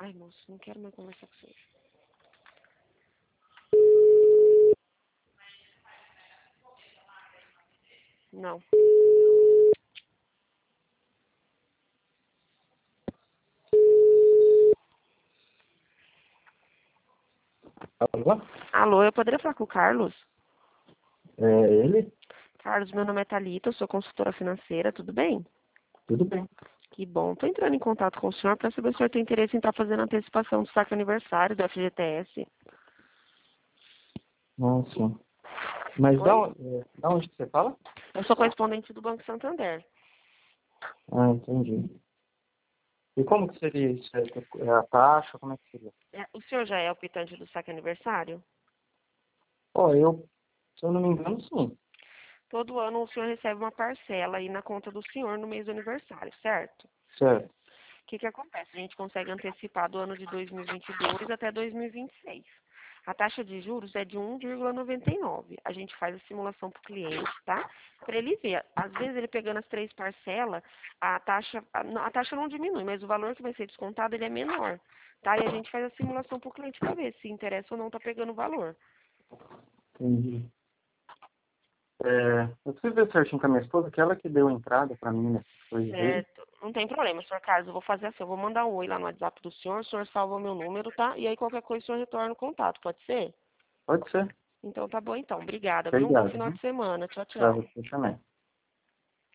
Ai, moço, não quero mais conversar com você. Não. Alô? Alô, eu poderia falar com o Carlos? É ele? Carlos, meu nome é Thalita, eu sou consultora financeira, tudo bem? Tudo bem. Que bom. Tô entrando em contato com o senhor para saber se o senhor tem interesse em estar fazendo a antecipação do saque aniversário do FGTS. Nossa. Mas Oi? da onde que você fala? Eu sou correspondente do Banco Santander. Ah, entendi. E como que seria isso? É a taxa? Como é que seria? O senhor já é o quitante do saque aniversário? Ó, se eu não me engano, sim. Todo ano o senhor recebe uma parcela aí na conta do senhor no mês do aniversário, certo? Certo. O que acontece? A gente consegue antecipar do ano de 2022 até 2026. A taxa de juros é de 1,99. A gente faz a simulação para o cliente, tá? Para ele ver. Às vezes, ele pegando as 3 parcelas, a taxa não diminui, mas o valor que vai ser descontado ele é menor, tá? E a gente faz a simulação para o cliente para ver se interessa ou não tá pegando o valor. Entendi. Eu preciso ver certinho com a minha esposa, que ela que deu entrada pra mim nessas coisas aí. Certo. Não tem problema, senhor Carlos. Eu vou fazer assim. Eu vou mandar um oi lá no WhatsApp do senhor. O senhor salva o meu número, tá? E aí qualquer coisa o senhor retorna o contato. Pode ser? Pode ser. Então tá bom então. Obrigada, viu? Um bom Obrigado, final viu? de semana. Tchau, Pra tchau. você também.